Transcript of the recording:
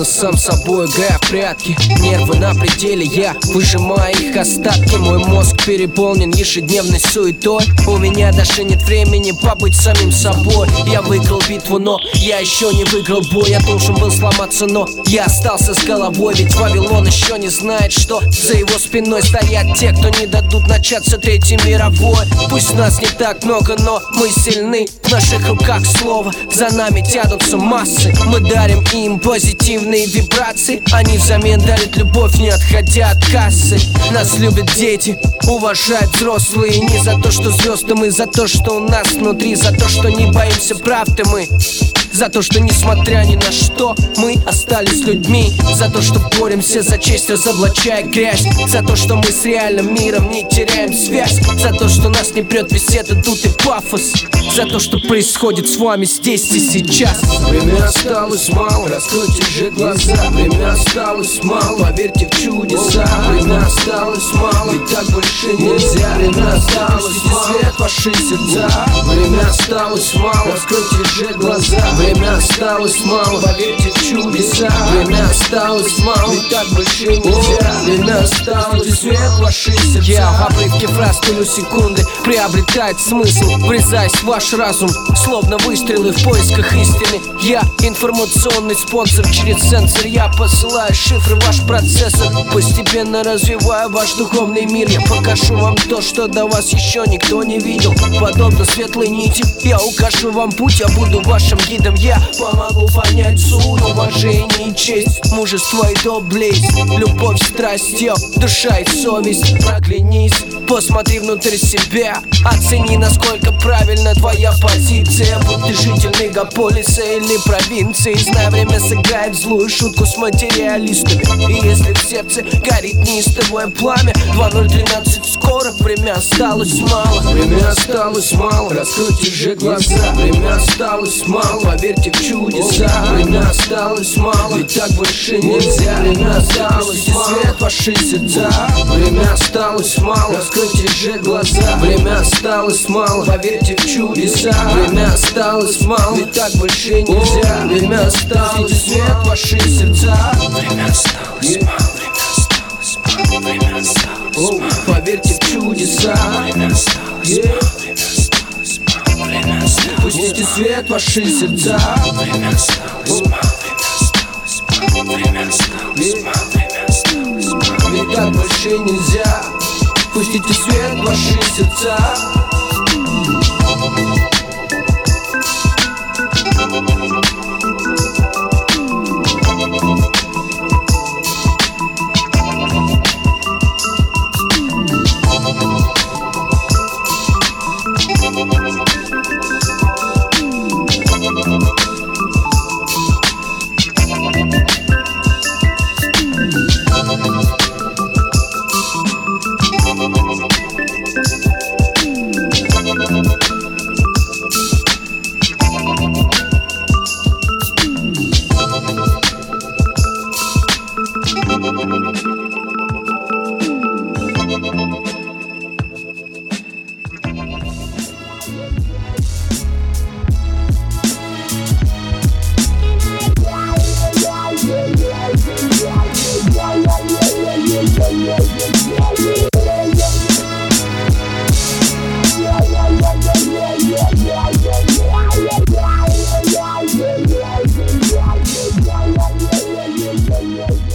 Постепенно сам собой играя в прятки. Нервы на пределе, я выжимаю их остатки. Мой мозг переполнен ежедневной суетой. У меня даже нет времени побыть самим собой. Я выиграл битву, но я еще не выиграл бой. Я должен был сломаться, но я остался с головой. Ведь Вавилон еще не знает, что за его спиной стоят те, кто не дадут начаться Третьей мировой. Пусть нас не так много, но мы сильны. В наших руках слово, за нами тянутся массы. Мы дарим им позитивные вибрации. Они взамен дарят любовь, не отходя от кассы. Нас любят дети, уважают взрослые. Не за то, что звезды мы, за то, что у нас внутри. За то, что не боимся правды мы. За то, что несмотря ни на что мы остались людьми. За то, что боремся за честь, разоблачая грязь. За то, что мы с реальным миром не теряем связь. За то, что нас не прет весь этот дутый пафос. За то, что происходит с вами здесь и сейчас. Время осталось мало, раскройте же глаза. Время осталось мало, поверьте в чудеса. Время осталось мало, ведь так больше нельзя. Время осталось мало, свет ваши сердца. Время осталось мало, раскройте же глаза. Время осталось мало, поверьте в чудеса. Время осталось мало, ведь так больше нельзя. Время осталось, свет ваши сердца. Я в обрывке фраз пилю секунды, приобретает смысл, врезаясь в ваш разум, словно выстрелы в поисках истины. Я информационный спонсор, через сенсор я посылаю шифры в ваш процессор. Постепенно развиваю ваш духовный мир. Я покажу вам то, что до вас еще никто не видел. Подобно светлой нити, я укажу вам путь. Я буду вашим гидом, я помогу понять суть. Уважение и честь, мужество и доблесть, любовь, страсть, душа и совесть. Проглянись, посмотри внутрь себя, оцени, насколько правильно твоя позиция. Будь ты житель мегаполиса или провинции, знай, время сыграет злую шутку с материалистами. И если в сердце горит неистовое пламя, 2013 скоро, время осталось мало. Время осталось мало, раскройте же глаза. Время осталось мало, поверьте в чудеса. Время осталось мало, ведь так больше нельзя. Время осталось мало, свет ваши сердца. Время осталось мало, раскройте же глаза. Время осталось мало, поверьте в чудеса. Время осталось мало, ведь так больше нельзя. Время осталось, свет ваши сердца. Время осталось мало, время осталось мало. Поверьте в чудеса. Время осталось мало, время осталось. Пустите свет ваши сердца. Время осталось мало, время осталось мало. Ведь так больше нельзя. Пустите свет ваши сердца. Yeah.